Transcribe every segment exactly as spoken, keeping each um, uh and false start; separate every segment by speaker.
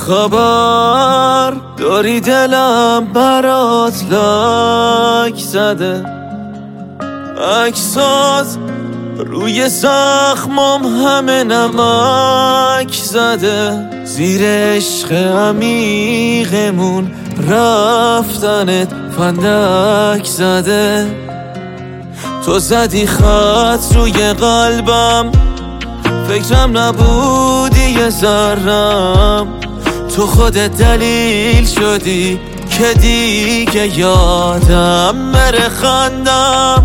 Speaker 1: خبر داری دلم برات لک زده، عکسات روی زخمم همه نمک زده، زیر عشق عمیقمون رفتنت فندک زده. تو زدی خط روی قلبم، فکرم نبودی یه ذرم، تو خودت دلیل شدی که دیگه یادم بره خندم.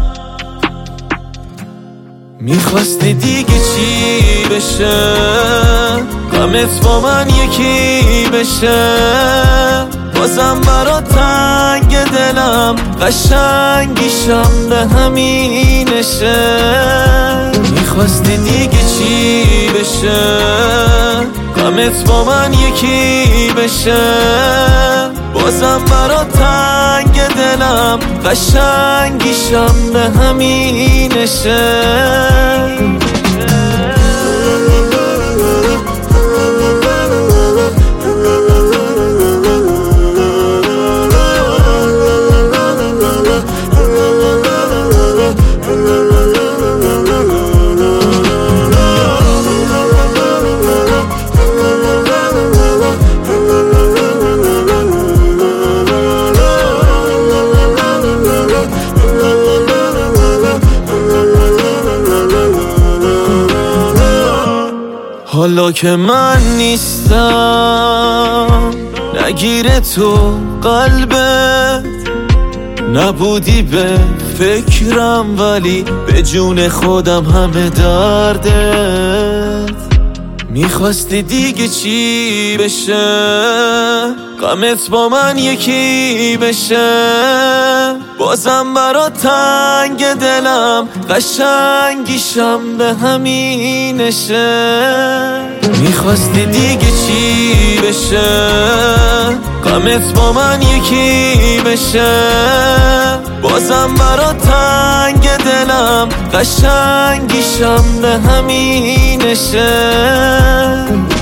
Speaker 1: میخواستی دیگه چی بشه، غمت با من یکی بشه، بازم برا تنگ دلم قشنگیشم به همینشه. میخواستی دیگه چی بشه، غمت با من یکی بشه، بازم برا تنگ دلم قشنگیشم به همینشه. حالا که من نیستم نگیره تو قلبت، نبودی به فکرم ولی به جون خودم همه دردت. میخواستی دیگه چی بشه، غمت با من یکی بشه، بازم برا تنگ دلم قشنگیشم به همینشه. میخواستی دیگه چی بشه، غمت با من یکی بشه، بازم برا تنگ دلم قشنگیشم به همینشه.